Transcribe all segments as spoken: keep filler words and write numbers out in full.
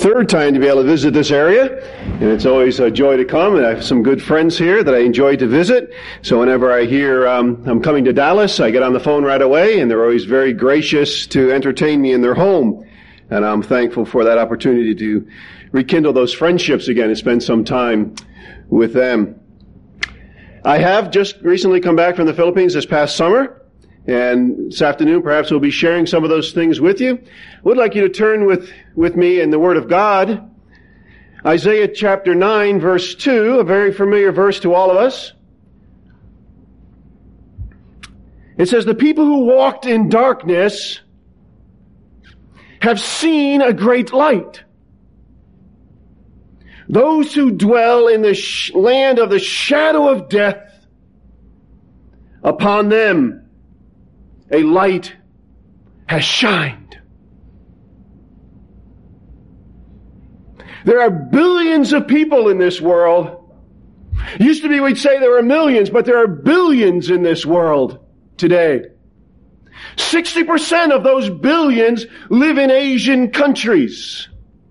third time to be able to visit this area, and it's always a joy to come, and I have some good friends here that I enjoy to visit. So whenever I hear um, I'm coming to Dallas, I get on the phone right away, and they're always very gracious to entertain me in their home, and I'm thankful for that opportunity to rekindle those friendships again and spend some time with them. I have just recently come back from the Philippines this past summer, and this afternoon perhaps we'll be sharing some of those things with you. I would like you to turn with, with me in the Word of God, Isaiah chapter nine, verse two, a very familiar verse to all of us. It says, "The people who walked in darkness have seen a great light. Those who dwell in the sh- land of the shadow of death, upon them a light has shined." There are billions of people in this world. Used to be we'd say there are millions, but there are billions in this world today. sixty percent of those billions live in Asian countries.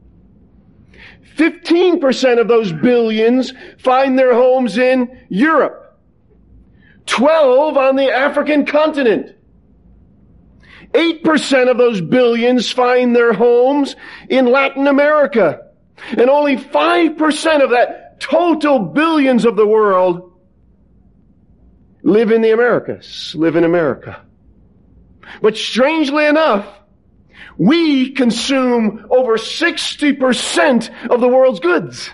fifteen percent of those billions find their homes in Europe. twelve on the African continent. eight percent of those billions find their homes in Latin America. And only five percent of that total billions of the world live in the Americas, live in America. But strangely enough, we consume over sixty percent of the world's goods.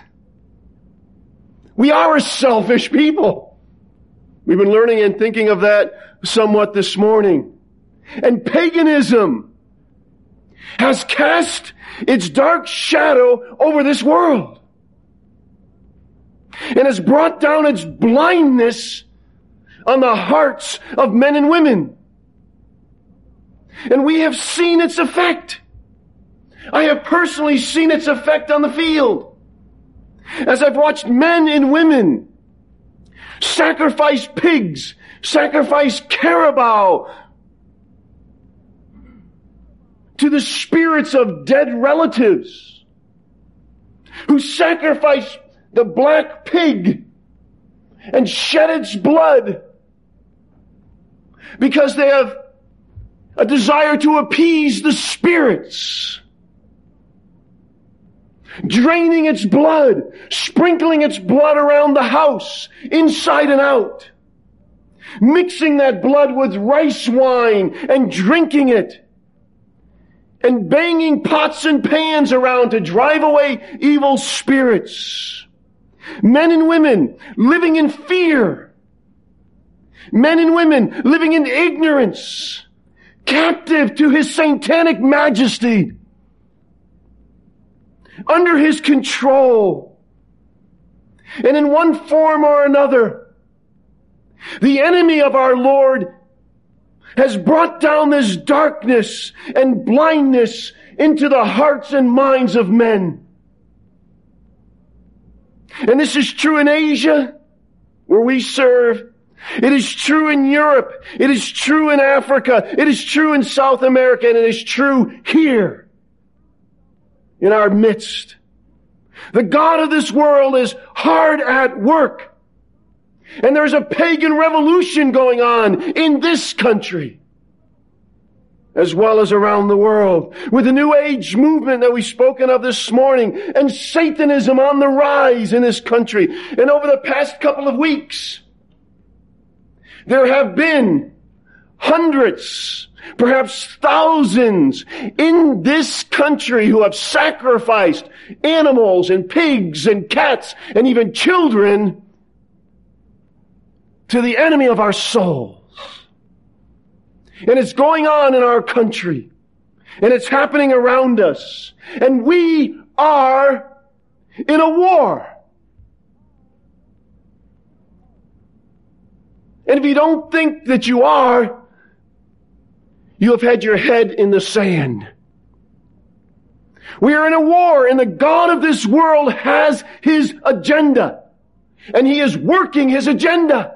We are a selfish people. We've been learning and thinking of that somewhat this morning. And paganism has cast its dark shadow over this world and has brought down its blindness on the hearts of men and women. And we have seen its effect. I have personally seen its effect on the field as I've watched men and women sacrifice pigs, sacrifice carabao to the spirits of dead relatives, who sacrifice the black pig and shed its blood because they have a desire to appease the spirits, draining its blood, sprinkling its blood around the house, inside and out, mixing that blood with rice wine and drinking it, and banging pots and pans around to drive away evil spirits. Men and women living in fear. Men and women living in ignorance, captive to his satanic majesty, under his control. And in one form or another, the enemy of our Lord has brought down this darkness and blindness into the hearts and minds of men. And this is true in Asia, where we serve. It is true in Europe. It is true in Africa. It is true in South America. And it is true here in our midst. The God of this world is hard at work. And there's a pagan revolution going on in this country, as well as around the world, with the New Age movement that we've spoken of this morning, and Satanism on the rise in this country. And over the past couple of weeks, there have been hundreds, perhaps thousands in this country who have sacrificed animals and pigs and cats and even children to the enemy of our souls. And it's going on in our country. And it's happening around us. And we are in a war. And if you don't think that you are, you have had your head in the sand. We are in a war, and the God of this world has his agenda. And he is working his agenda.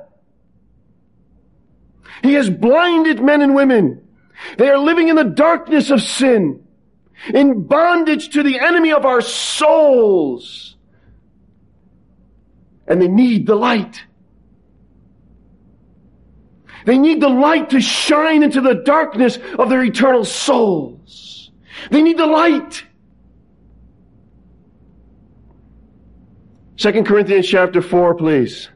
He has blinded men and women. They are living in the darkness of sin. in bondage to the enemy of our souls. And they need the light. They need the light to shine into the darkness of their eternal souls. They need the light. Second Corinthians chapter four, please.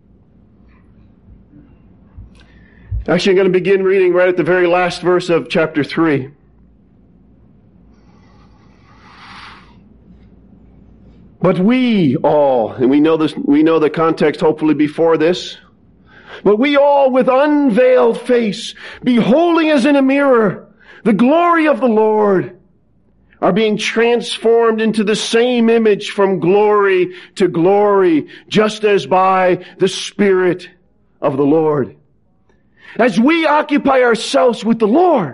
Actually, I'm going to begin reading right at the very last verse of chapter three. But we all, and we know this, we know the context hopefully before this, but we all with unveiled face, beholding as in a mirror the glory of the Lord, are being transformed into the same image from glory to glory, just as by the Spirit of the Lord. As we occupy ourselves with the Lord,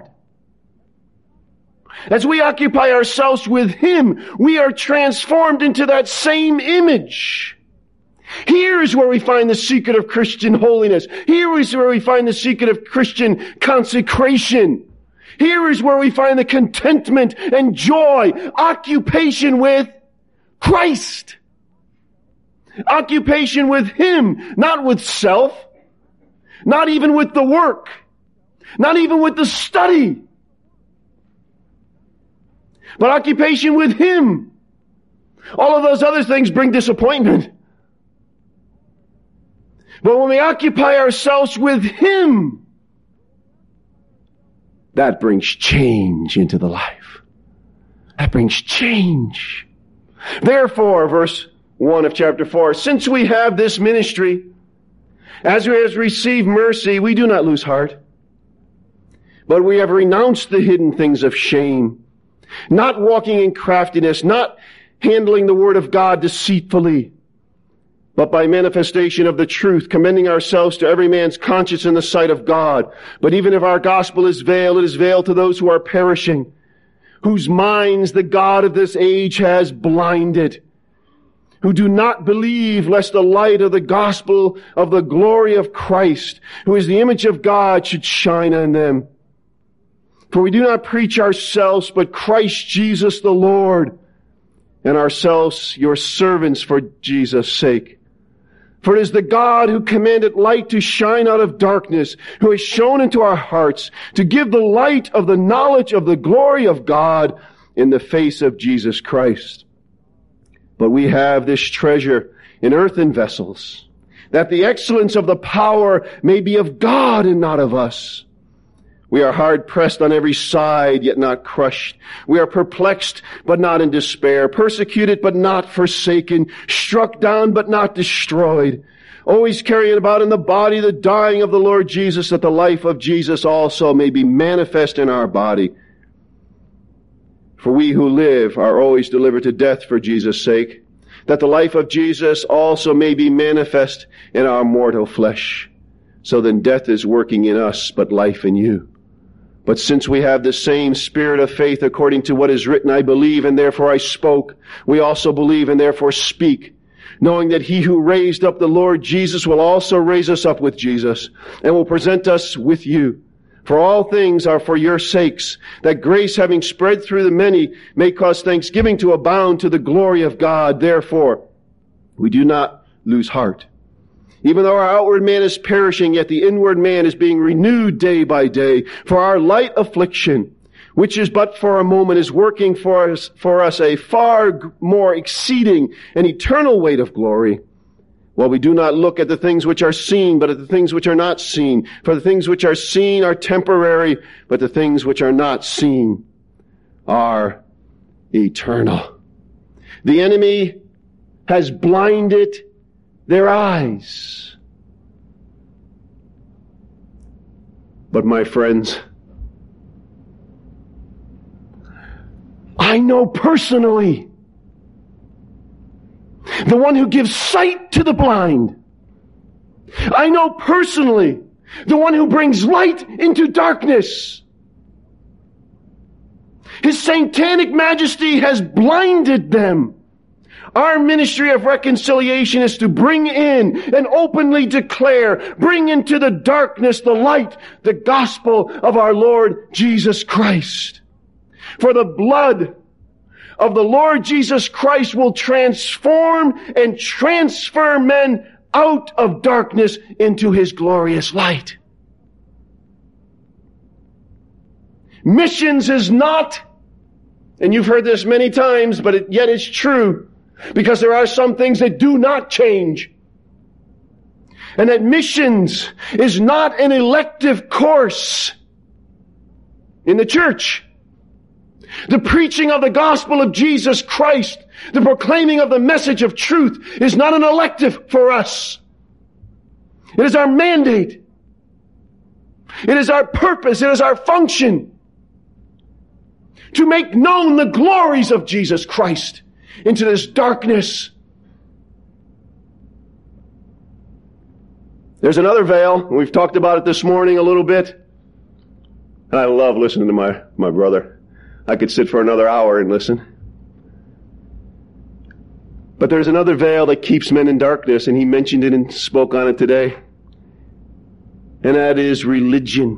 as we occupy ourselves with Him, we are transformed into that same image. Here is where we find the secret of Christian holiness. Here is where we find the secret of Christian consecration. Here is where we find the contentment and joy, occupation with Christ. Occupation with Him, not with self, not even with the work, not even with the study, but occupation with Him. All of those other things bring disappointment. But when we occupy ourselves with Him, that brings change into the life. That brings change. Therefore, verse one of chapter four, since we have this ministry, as we have received mercy, we do not lose heart. But we have renounced the hidden things of shame, not walking in craftiness, not handling the word of God deceitfully, but by manifestation of the truth, commending ourselves to every man's conscience in the sight of God. But even if our gospel is veiled, it is veiled to those who are perishing, whose minds the God of this age has blinded, who do not believe lest the light of the gospel of the glory of Christ, who is the image of God, should shine on them. For we do not preach ourselves, but Christ Jesus the Lord, and ourselves your servants for Jesus' sake. For it is the God who commanded light to shine out of darkness, who has shone into our hearts to give the light of the knowledge of the glory of God in the face of Jesus Christ. But we have this treasure in earthen vessels, that the excellence of the power may be of God and not of us. We are hard pressed on every side, yet not crushed. We are perplexed, but not in despair. Persecuted, but not forsaken. Struck down, but not destroyed. Always carrying about in the body the dying of the Lord Jesus, that the life of Jesus also may be manifest in our body. For we who live are always delivered to death for Jesus' sake, that the life of Jesus also may be manifest in our mortal flesh. So then death is working in us, but life in you. But since we have the same spirit of faith according to what is written, I believe and therefore I spoke, we also believe and therefore speak, knowing that He who raised up the Lord Jesus will also raise us up with Jesus, and will present us with you. For all things are for your sakes, that grace having spread through the many may cause thanksgiving to abound to the glory of God. Therefore, we do not lose heart. Even though our outward man is perishing, yet the inward man is being renewed day by day. For our light affliction, which is but for a moment, is working for us, for us a far more exceeding and eternal weight of glory. While we do not look at the things which are seen, but at the things which are not seen. For the things which are seen are temporary, but the things which are not seen are eternal. The enemy has blinded their eyes. But my friends, I know personally the one who gives sight to the blind. I know personally the one who brings light into darkness. His satanic majesty has blinded them. Our ministry of reconciliation is to bring in and openly declare, bring into the darkness the light, the gospel of our Lord Jesus Christ. For the blood of the Lord Jesus Christ will transform and transfer men out of darkness into His glorious light. Missions is not, and you've heard this many times, but it, yet it's true, because there are some things that do not change. And that missions is not an elective course in the church. The preaching of the gospel of Jesus Christ, the proclaiming of the message of truth, is not an elective for us. It is our mandate. It is our purpose. It is our function to make known the glories of Jesus Christ into this darkness. There's another veil. We've talked about it this morning a little bit. And I love listening to my, my brother. I could sit for another hour and listen. But there's another veil that keeps men in darkness, and he mentioned it and spoke on it today. And that is religion.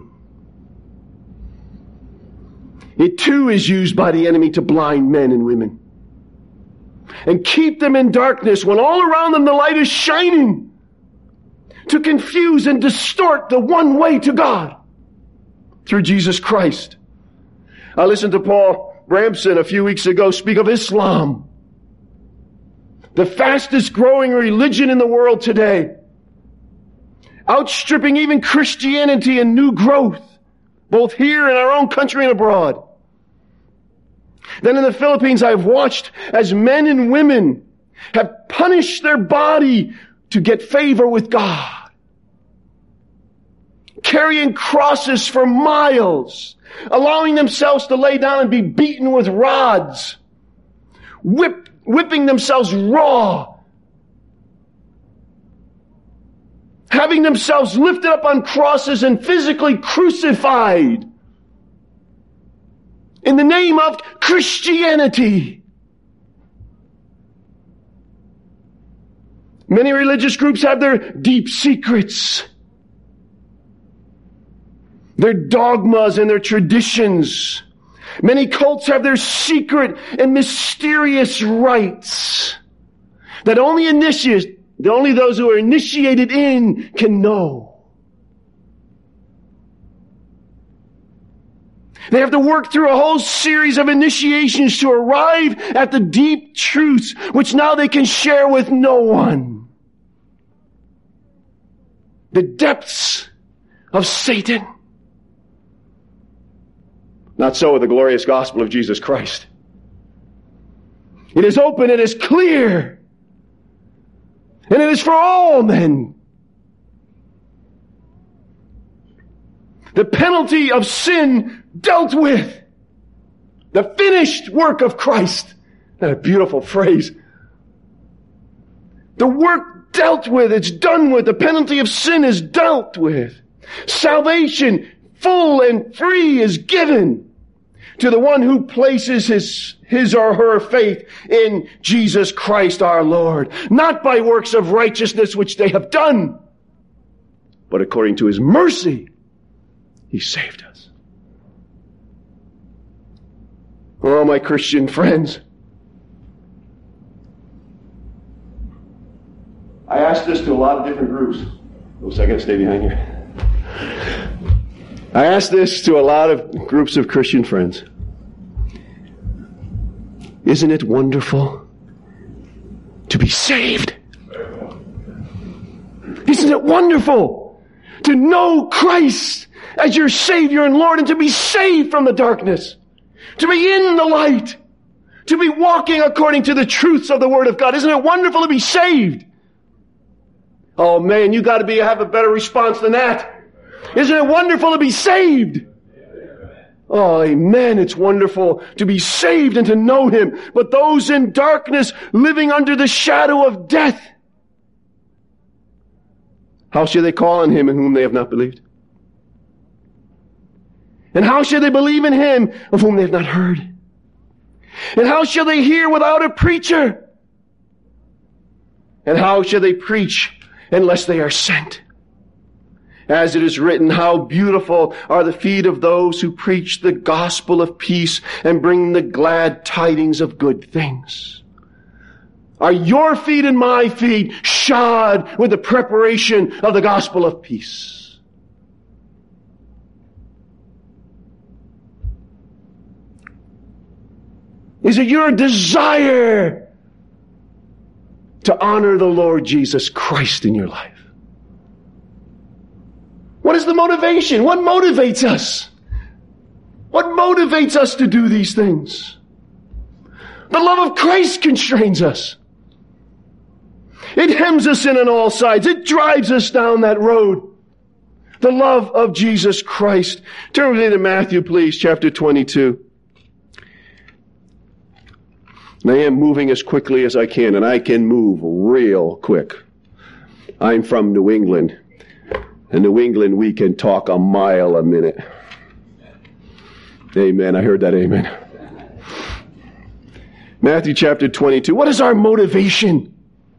It too is used by the enemy to blind men and women and keep them in darkness when all around them the light is shining, to confuse and distort the one way to God through Jesus Christ. I listened to Paul Bramson a few weeks ago speak of Islam, the fastest growing religion in the world today, outstripping even Christianity in new growth, both here in our own country and abroad. Then in the Philippines, I've watched as men and women have punished their body to get favor with God, carrying crosses for miles, allowing themselves to lay down and be beaten with rods, whip, whipping themselves raw, having themselves lifted up on crosses and physically crucified in the name of Christianity. Many religious groups have their deep secrets, their dogmas and their traditions. Many cults have their secret and mysterious rites that only initiates, that only those who are initiated in can know. They have to work through a whole series of initiations to arrive at the deep truths which now they can share with no one. The depths of Satan. Not so with the glorious gospel of Jesus Christ. It is open, it is clear, and it is for all men. The penalty of sin dealt with. The finished work of Christ. That a beautiful phrase. The work dealt with. It's done with. The penalty of sin is dealt with. Salvation, full and free, is given to the one who places his, his or her faith in Jesus Christ our Lord. Not by works of righteousness which they have done, but according to His mercy, He saved us. Oh, my Christian friends, I asked this to a lot of different groups. Oops, I gotta stay behind here. I asked this to a lot of groups of Christian friends. Isn't it wonderful to be saved? Isn't it wonderful to know Christ as your Savior and Lord, and to be saved from the darkness, to be in the light, to be walking according to the truths of the Word of God? Isn't it wonderful to be saved? Oh man, you got to be have a better response than that. Isn't it wonderful to be saved? Oh, amen. It's wonderful to be saved and to know Him. But those in darkness, living under the shadow of death, how shall they call on Him in whom they have not believed? And how shall they believe in Him of whom they have not heard? And how shall they hear without a preacher? And how shall they preach unless they are sent? As it is written, how beautiful are the feet of those who preach the gospel of peace and bring the glad tidings of good things. Are your feet and my feet shod with the preparation of the gospel of peace? Is it your desire to honor the Lord Jesus Christ in your life? What is the motivation? What motivates us? What motivates us to do these things? The love of Christ constrains us. It hems us in on all sides. It drives us down that road. The love of Jesus Christ. Turn with me to Matthew, please, chapter twenty-two. And I am moving as quickly as I can, and I can move real quick. I'm from New England. In New England, we can talk a mile a minute. Amen. I heard that amen. Matthew chapter twenty-two. What is our motivation?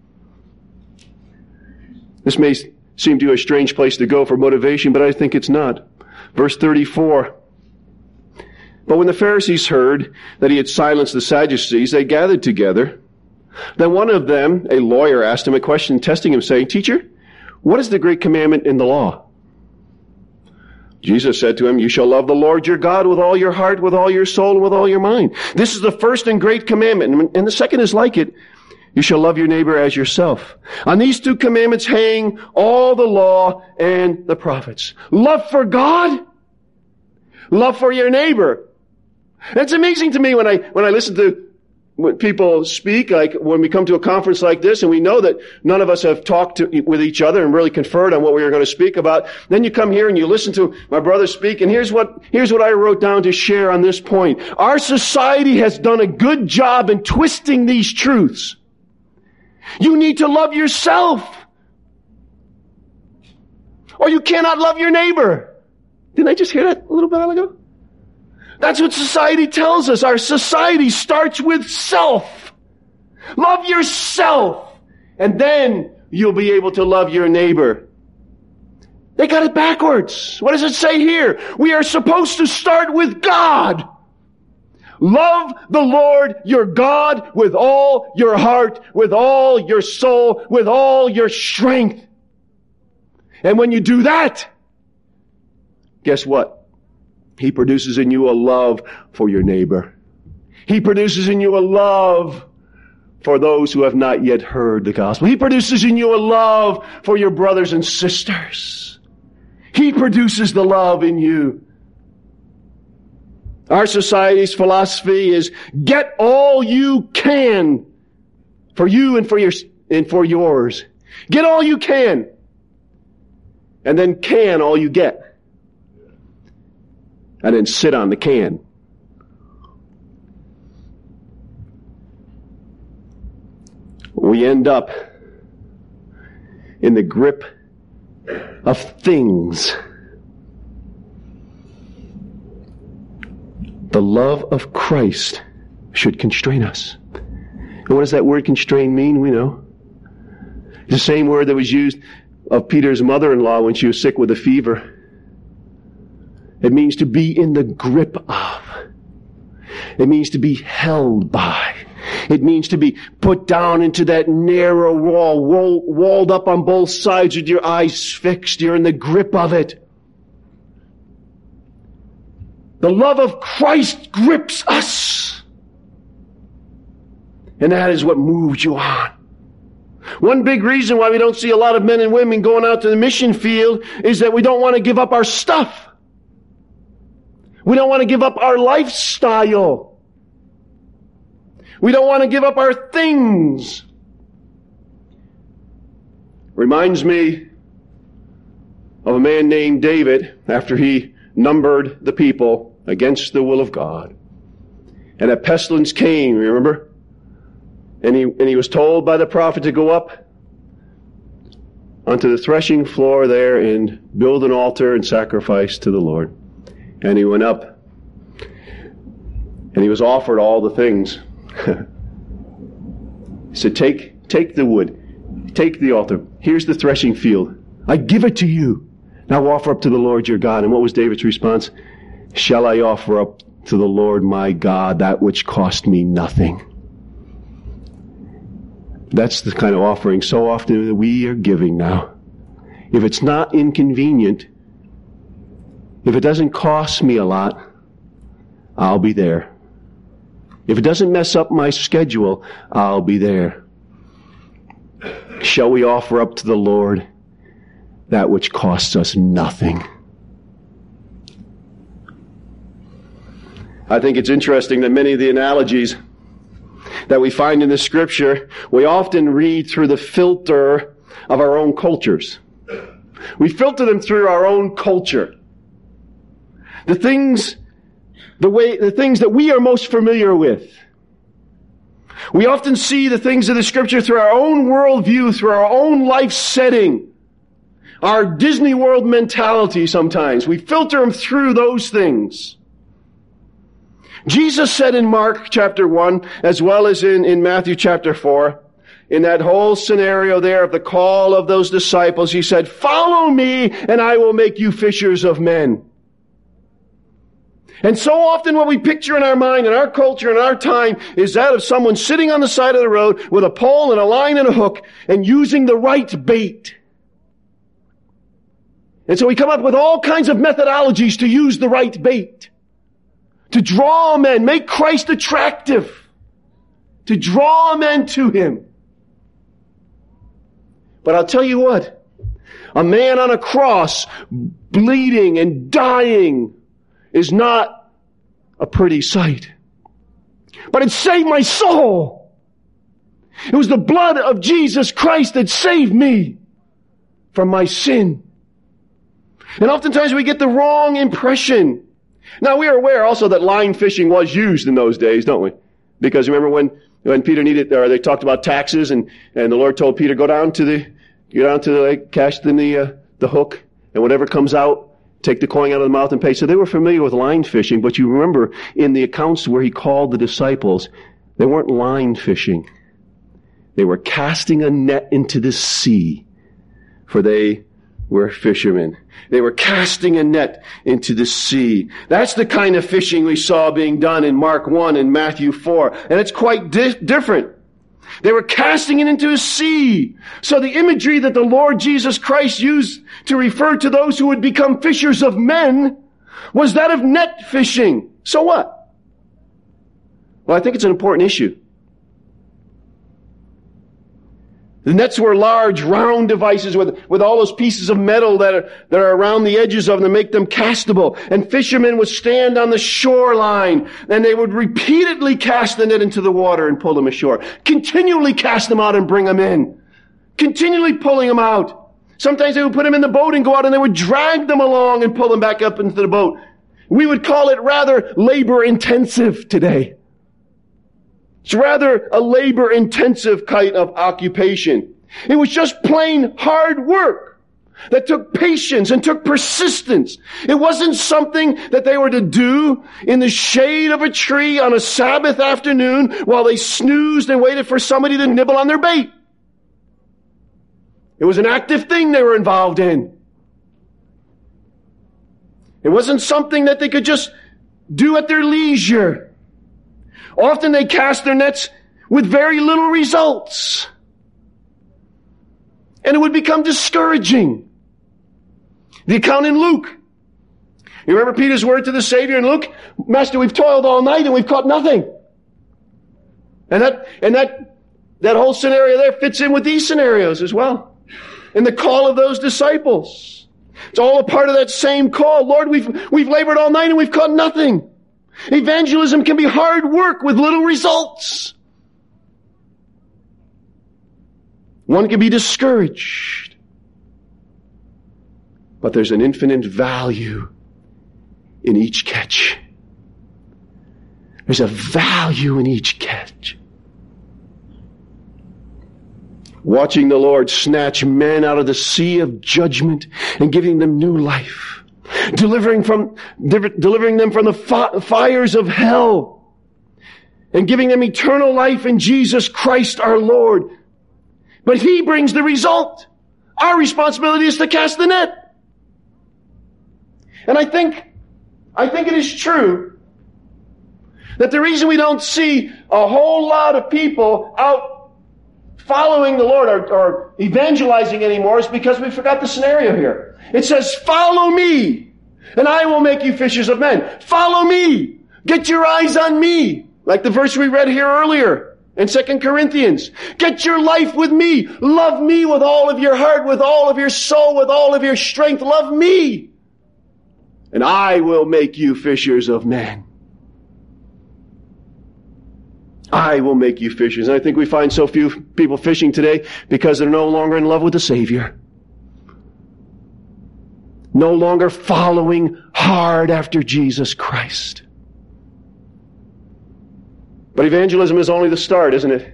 This may seem to you a strange place to go for motivation, but I think it's not. Verse thirty-four. But when the Pharisees heard that he had silenced the Sadducees, they gathered together. Then one of them, a lawyer, asked him a question, testing him, saying, Teacher, what is the great commandment in the law? Jesus said to him, You shall love the Lord your God with all your heart, with all your soul, and with all your mind. This is the first and great commandment. And the second is like it. You shall love your neighbor as yourself. On these two commandments hang all the law and the prophets. Love for God, love for your neighbor. And it's amazing to me when I when I listen to when people speak, like when we come to a conference like this, and we know that none of us have talked to, with each other and really conferred on what we were going to speak about. Then you come here and you listen to my brother speak, and here's what here's what I wrote down to share on this point. Our society has done a good job in twisting these truths. You need to love yourself, or you cannot love your neighbor. Didn't I just hear that a little while ago? That's what society tells us. Our society starts with self. Love yourself, and then you'll be able to love your neighbor. They got it backwards. What does it say here? We are supposed to start with God. Love the Lord your God with all your heart, with all your soul, with all your strength. And when you do that, guess what? He produces in you a love for your neighbor. He produces in you a love for those who have not yet heard the gospel. He produces in you a love for your brothers and sisters. He produces the love in you. Our society's philosophy is get all you can for you and for your and for yours. Get all you can, and then can all you get. And then sit on the can. We end up in the grip of things. The love of Christ should constrain us. And what does that word constrain mean? We know. It's the same word that was used of Peter's mother-in-law when she was sick with a fever. It means to be in the grip of. It means to be held by. It means to be put down into that narrow wall, wall, walled up on both sides with your eyes fixed. You're in the grip of it. The love of Christ grips us. And that is what moves you on. One big reason why we don't see a lot of men and women going out to the mission field is that we don't want to give up our stuff. We don't want to give up our lifestyle. We don't want to give up our things. Reminds me of a man named David after he numbered the people against the will of God. And a pestilence came, remember? And he, and he was told by the prophet to go up onto the threshing floor there and build an altar and sacrifice to the Lord. And he went up, and he was offered all the things. He said, take, take the wood, take the altar. Here's the threshing field. I give it to you. Now offer up to the Lord your God. And what was David's response? Shall I offer up to the Lord my God that which cost me nothing? That's the kind of offering so often that we are giving now. If it's not inconvenient, if it doesn't cost me a lot, I'll be there. If it doesn't mess up my schedule, I'll be there. Shall we offer up to the Lord that which costs us nothing? I think it's interesting that many of the analogies that we find in the Scripture, we often read through the filter of our own cultures. We filter them through our own culture. The things, the way, the things that we are most familiar with. We often see the things of the Scripture through our own worldview, through our own life setting. Our Disney World mentality sometimes. We filter them through those things. Jesus said in Mark chapter one, as well as in, in Matthew chapter four, in that whole scenario there of the call of those disciples, he said, follow me and I will make you fishers of men. And so often what we picture in our mind, in our culture, in our time, is that of someone sitting on the side of the road with a pole and a line and a hook and using the right bait. And so we come up with all kinds of methodologies to use the right bait. To draw men, make Christ attractive. To draw men to Him. But I'll tell you what, a man on a cross, bleeding and dying, is not a pretty sight. But it saved my soul. It was the blood of Jesus Christ that saved me from my sin. And oftentimes we get the wrong impression. Now we are aware also that line fishing was used in those days, don't we? Because remember when, when Peter needed, or they talked about taxes and, and the Lord told Peter, go down to the, go down to the lake, cast in the, uh, the hook, and whatever comes out, take the coin out of the mouth and pay. So they were familiar with line fishing, but you remember in the accounts where he called the disciples, they weren't line fishing. They were casting a net into the sea, for they were fishermen. They were casting a net into the sea. That's the kind of fishing we saw being done in Mark one and Matthew four. And it's quite di- different. They were casting it into a sea. So the imagery that the Lord Jesus Christ used to refer to those who would become fishers of men was that of net fishing. So what? Well, I think it's an important issue. The nets were large, round devices with, with all those pieces of metal that are, that are around the edges of them to make them castable. And fishermen would stand on the shoreline and they would repeatedly cast the net into the water and pull them ashore. Continually cast them out and bring them in. Continually pulling them out. Sometimes they would put them in the boat and go out and they would drag them along and pull them back up into the boat. We would call it rather labor intensive today. It's rather a labor-intensive kind of occupation. It was just plain hard work that took patience and took persistence. It wasn't something that they were to do in the shade of a tree on a Sabbath afternoon while they snoozed and waited for somebody to nibble on their bait. It was an active thing they were involved in. It wasn't something that they could just do at their leisure. Often they cast their nets with very little results. And it would become discouraging. The account in Luke. You remember Peter's word to the Savior in Luke? Master, we've toiled all night and we've caught nothing. And that, and that, that whole scenario there fits in with these scenarios as well. And the call of those disciples. It's all a part of that same call. Lord, we've, we've labored all night and we've caught nothing. Evangelism can be hard work with little results. One can be discouraged. But there's an infinite value in each catch. There's a value in each catch. Watching the Lord snatch men out of the sea of judgment and giving them new life. Delivering from, delivering them from the fi- fires of hell and giving them eternal life in Jesus Christ our Lord. But He brings the result. Our responsibility is to cast the net. And I think, I think it is true that the reason we don't see a whole lot of people out following the Lord or, or evangelizing anymore is because we forgot the scenario here. It says, follow me, and I will make you fishers of men. Follow me. Get your eyes on me. Like the verse we read here earlier in Second Corinthians. Get your life with me. Love me with all of your heart, with all of your soul, with all of your strength. Love me. And I will make you fishers of men. I will make you fishers. And I think we find so few people fishing today because they're no longer in love with the Savior. No longer following hard after Jesus Christ. But evangelism is only the start, isn't it?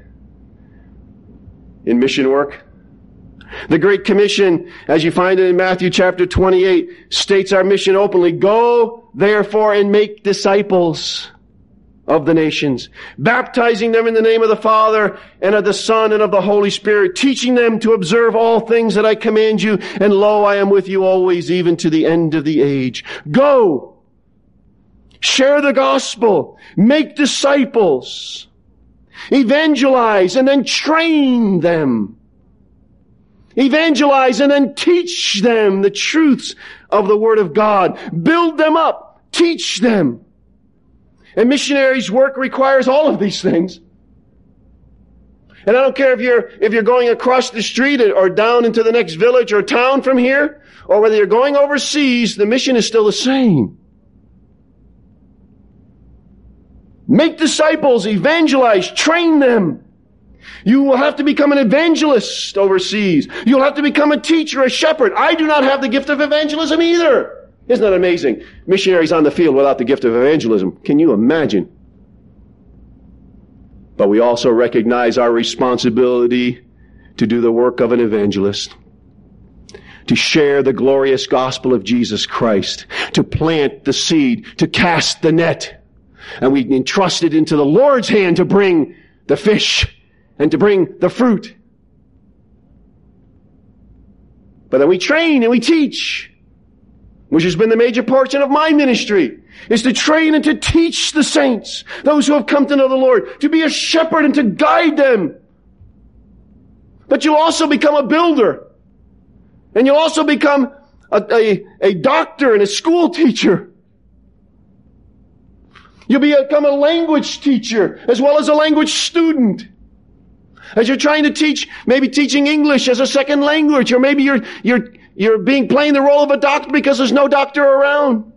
In mission work. The Great Commission, as you find it in Matthew chapter twenty-eight, states our mission openly. Go, therefore, and make disciples of the nations, baptizing them in the name of the Father and of the Son and of the Holy Spirit, teaching them to observe all things that I command you, and lo, I am with you always, even to the end of the age. Go, share the gospel, make disciples, evangelize, and then train them. Evangelize and then teach them the truths of the Word of God. Build them up, teach them. And missionaries' work requires all of these things. And I don't care if you're, if you're going across the street or down into the next village or town from here, or whether you're going overseas, the mission is still the same. Make disciples, evangelize, train them. You will have to become an evangelist overseas. You'll have to become a teacher, a shepherd. I do not have the gift of evangelism either. Isn't that amazing? Missionaries on the field without the gift of evangelism. Can you imagine? But we also recognize our responsibility to do the work of an evangelist. To share the glorious gospel of Jesus Christ. To plant the seed. To cast the net. And we entrust it into the Lord's hand to bring the fish and to bring the fruit. But then we train and we teach, which has been the major portion of my ministry, is to train and to teach the saints, those who have come to know the Lord, to be a shepherd and to guide them. But you'll also become a builder. And you'll also become a, a, a doctor and a school teacher. You'll become a language teacher as well as a language student. As you're trying to teach, maybe teaching English as a second language, or maybe you're, you're, you're being, playing the role of a doctor because there's no doctor around.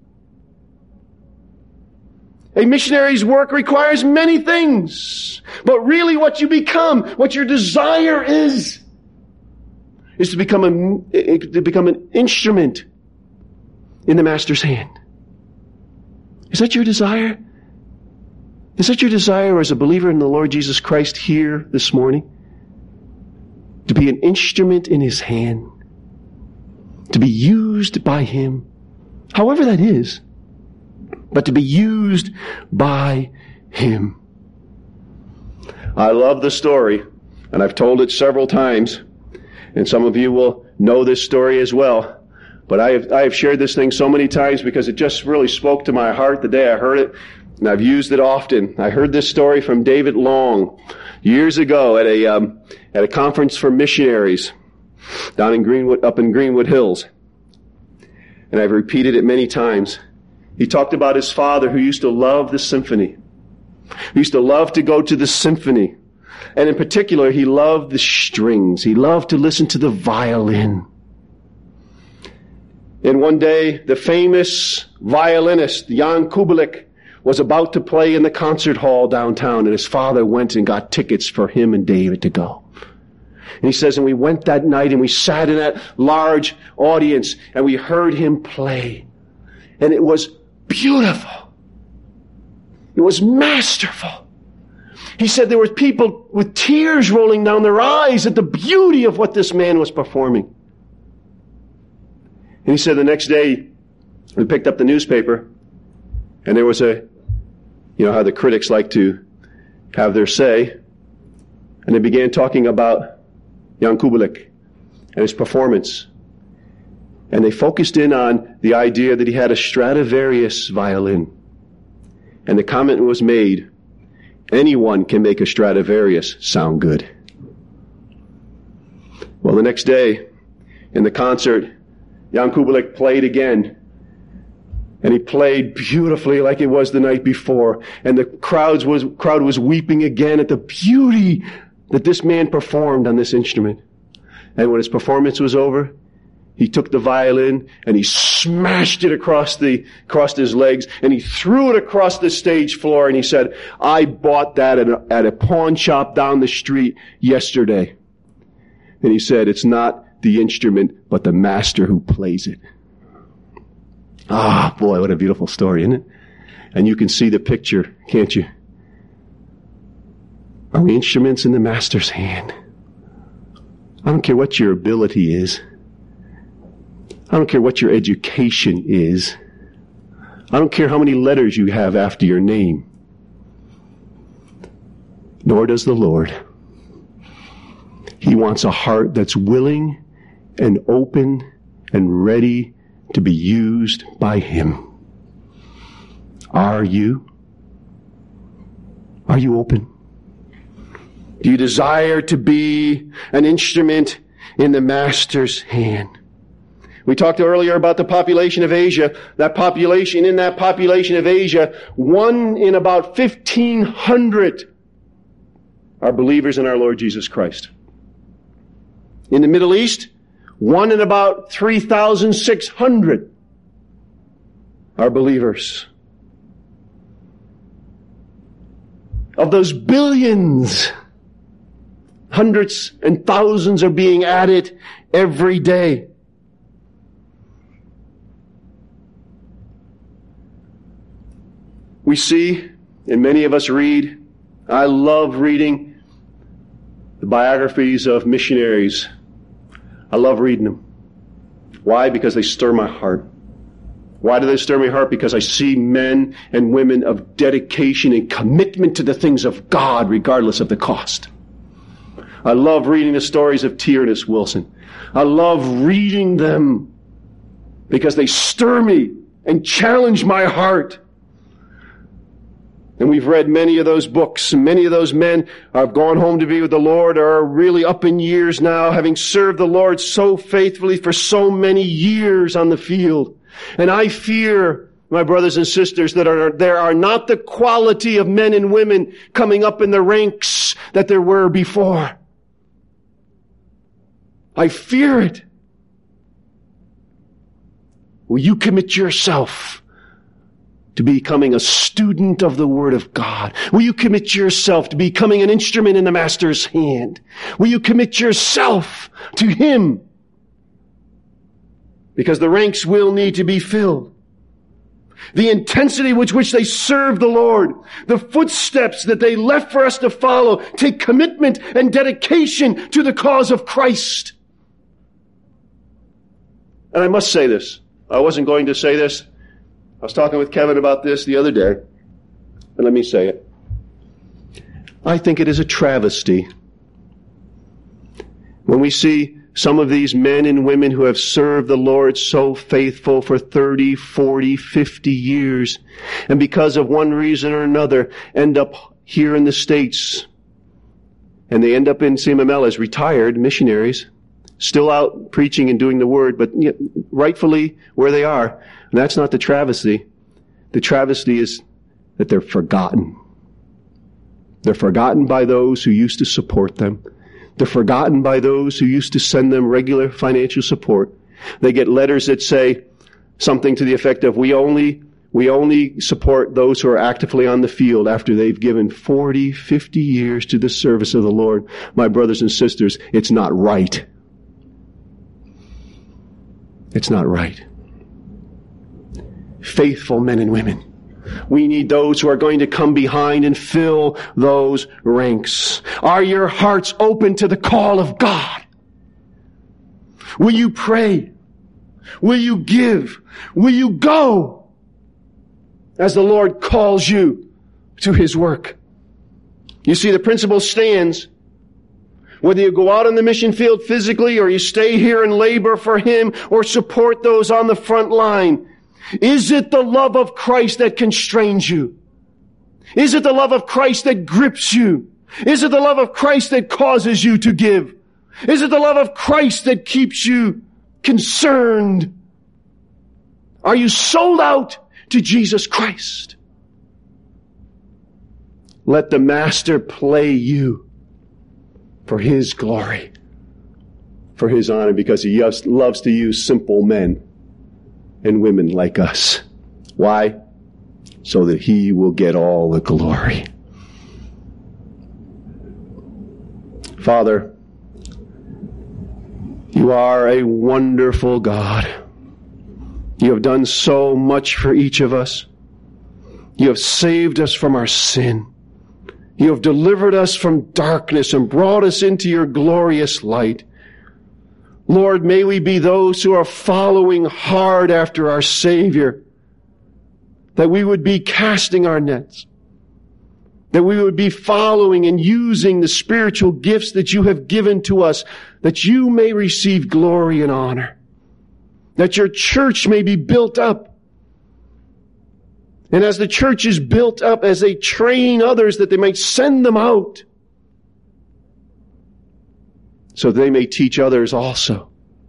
A missionary's work requires many things. But really what you become, what your desire is, is to become a, to become an instrument in the Master's hand. Is that your desire? Is that your desire as a believer in the Lord Jesus Christ here this morning? To be an instrument in His hand. To be used by Him. However that is. But to be used by Him. I love the story, and I've told it several times, and some of you will know this story as well. But I have, I have shared this thing so many times because it just really spoke to my heart the day I heard it, and I've used it often. I heard this story from David Long years ago at a um, at a conference for missionaries down in Greenwood, up in Greenwood Hills, and I've repeated it many times. He talked about his father who used to love the symphony. He used to love to go to the symphony. And in particular, he loved the strings. He loved to listen to the violin. And one day, the famous violinist, Jan Kubelik, was about to play in the concert hall downtown, and his father went and got tickets for him and David to go. And he says, and we went that night, and we sat in that large audience, and we heard him play. And it was beautiful. It was masterful. He said there were people with tears rolling down their eyes at the beauty of what this man was performing. And he said the next day, we picked up the newspaper, and there was a, you know how the critics like to have their say, and they began talking about Jan Kubelik and his performance. And they focused in on the idea that he had a Stradivarius violin. And the comment was made, anyone can make a Stradivarius sound good. Well, the next day, in the concert, Jan Kubelik played again. And he played beautifully like it was the night before. And the crowds was, crowd was weeping again at the beauty that this man performed on this instrument. And when his performance was over, he took the violin and he smashed it across the, across his legs and he threw it across the stage floor and he said, I bought that at a, at a pawn shop down the street yesterday. And he said, it's not the instrument, but the master who plays it. Ah, boy, what a beautiful story, isn't it? And you can see the picture, can't you? Are we instruments in the master's hand? I don't care what your ability is. I don't care what your education is. I don't care how many letters you have after your name. Nor does the Lord. He wants a heart that's willing and open and ready to be used by Him. Are you? Are you open? Do you desire to be an instrument in the Master's hand? We talked earlier about the population of Asia. That population, in that population of Asia, one in about fifteen hundred are believers in our Lord Jesus Christ. In the Middle East, one in about three thousand six hundred are believers. Of those billions, hundreds and thousands are being added every day. We see, and many of us read, I love reading the biographies of missionaries. I love reading them. Why? Because they stir my heart. Why do they stir my heart? Because I see men and women of dedication and commitment to the things of God, regardless of the cost. I love reading the stories of Tyrannus Wilson. I love reading them because they stir me and challenge my heart. And we've read many of those books. Many of those men have gone home to be with the Lord, are really up in years now, having served the Lord so faithfully for so many years on the field. And I fear, my brothers and sisters, that are, there are not the quality of men and women coming up in the ranks that there were before. I fear it. Will you commit yourself to becoming a student of the Word of God? Will you commit yourself to becoming an instrument in the Master's hand? Will you commit yourself to Him? Because the ranks will need to be filled. The intensity with which they serve the Lord, the footsteps that they left for us to follow, take commitment and dedication to the cause of Christ. And I must say this. I wasn't going to say this. I was talking with Kevin about this the other day, and let me say it. I think it is a travesty when we see some of these men and women who have served the Lord so faithful for thirty, forty, fifty years, and because of one reason or another end up here in the States, and they end up in C M M L as retired missionaries, still out preaching and doing the Word, but yet rightfully where they are. And that's not the travesty. The travesty is that they're forgotten. They're forgotten by those who used to support them. They're forgotten by those who used to send them regular financial support. They get letters that say something to the effect of, we only, we only support those who are actively on the field after they've given forty, fifty years to the service of the Lord. My brothers and sisters, it's not right. It's not right. Faithful men and women. We need those who are going to come behind and fill those ranks. Are your hearts open to the call of God? Will you pray? Will you give? Will you go as the Lord calls you to His work? You see, the principle stands Whether you go out on the mission field physically or you stay here and labor for Him or support those on the front line, is it the love of Christ that constrains you? Is it the love of Christ that grips you? Is it the love of Christ that causes you to give? Is it the love of Christ that keeps you concerned? Are you sold out to Jesus Christ? Let the Master play you for His glory, for His honor, because He loves to use simple men and women like us. Why? So that He will get all the glory. Father, You are a wonderful God. You have done so much for each of us. You have saved us from our sin. You have delivered us from darkness and brought us into Your glorious light. Lord, may we be those who are following hard after our Savior, that we would be casting our nets, that we would be following and using the spiritual gifts that You have given to us, that You may receive glory and honor, that Your church may be built up. And as the church is built up, as they train others, that they might send them out, so they may teach others also.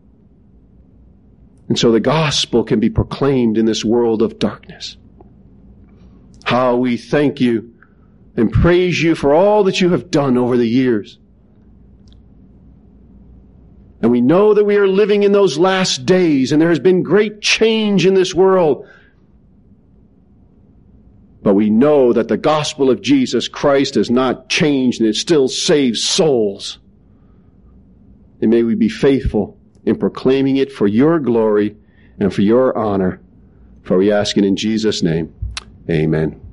And so the gospel can be proclaimed in this world of darkness. How we thank You and praise You for all that You have done over the years. And we know that we are living in those last days, and there has been great change in this world. But we know that the gospel of Jesus Christ has not changed, and it still saves souls. And may we be faithful in proclaiming it for Your glory and for Your honor. For we ask it in Jesus' name. Amen.